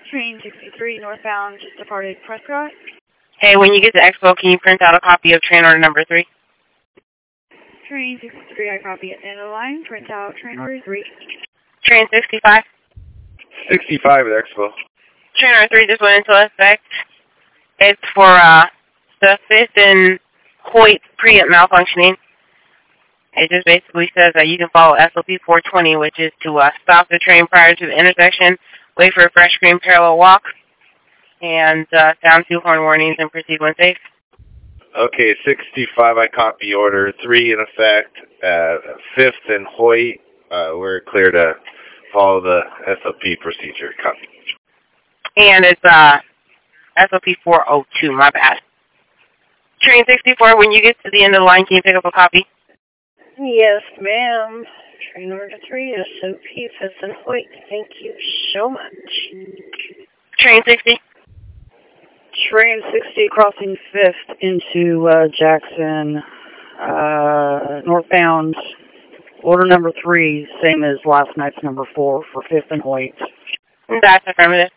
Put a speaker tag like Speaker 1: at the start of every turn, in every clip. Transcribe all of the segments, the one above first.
Speaker 1: Train 63 northbound departed Prescott.
Speaker 2: Hey, when you get to Expo, can you print out a copy of train order number 3?
Speaker 1: Train 63, I copy it. End of the line, print out train order 3.
Speaker 2: Train 65?
Speaker 3: 65 at Expo.
Speaker 2: Train order 3 just went into effect. It's for the 5th and Hoyt preamp malfunctioning. It just basically says that you can follow SOP 420, which is to stop the train prior to the intersection, wait for a fresh green parallel walk, and sound 2 horn warnings and proceed when safe.
Speaker 3: Okay, 65, I copy order 3 in effect. 5th and Hoyt, we're clear to follow the SOP procedure. Copy.
Speaker 2: And it's SOP 402, my bad. Train 64, when you get to the end of the line, can you pick up a copy?
Speaker 4: Yes, ma'am. Train order 3, SOP 5th and Hoyt. Thank you so much.
Speaker 2: Train 60?
Speaker 5: Train 60 crossing 5th into Jackson, northbound. Order number 3, same as last night's number 4 for 5th and Hoyt.
Speaker 2: That's affirmative.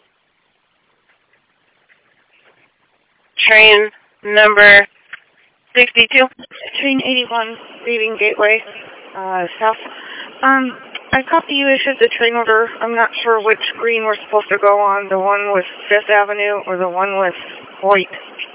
Speaker 2: Train number 62?
Speaker 1: Train 81, leaving Gateway, south. I copy you issued the train order. I'm not sure which green we're supposed to go on, the one with 5th Avenue or the one with Hoyt.